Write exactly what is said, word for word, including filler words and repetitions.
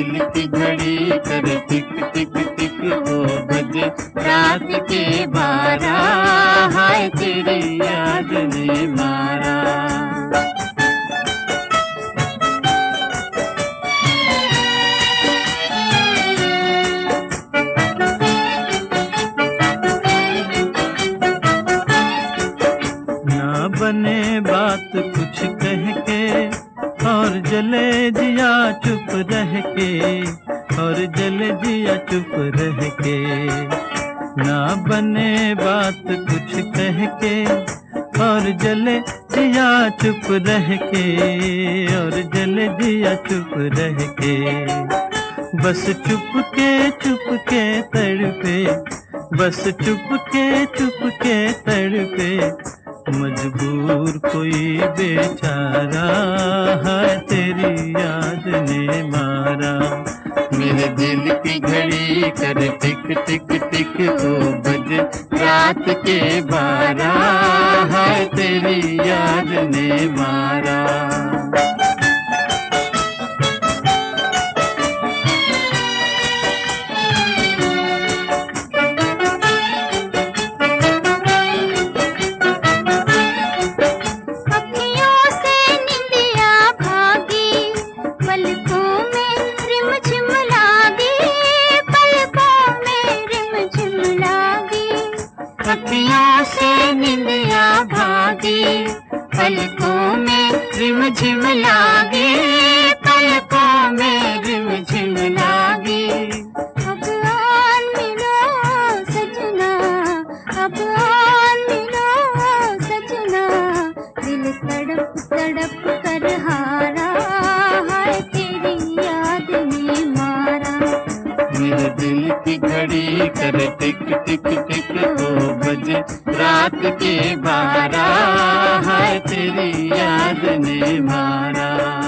दिल की घड़ी करे टिक टिक टिक वो बजे रात के बारह, हाय तेरी याद ने मारा। ना बने बात कुछ कह के और जले जिया चुप रह के, और जले जिया चुप रह के। ना बने बात कुछ कह के और जले जिया चुप रह के, और जले जिया चुप रह के। बस चुप के चुप के तड़पे, बस चुप के चुप के तड़पे मजबूर कोई बेचारा, है तेरी याद ने मारा। मेरे दिल की घड़ी कर टिक टिक टिक वो बजे रात के बारह, है तेरी याद ने मारा। अखियों से निंदिया भागी पलकों में रिम झिम लागी, पलकों में रिम झिम लागी। अब आन मिलो सजना, अब आन मिलो सजना, दिल तड़प तड़प कर हारा, हाय तेरी याद ने मारा। मेरे दिल की घड़ी करे टिक टिक टिक वो बजे रात के बारह, हाय तेरी याद ने मारा।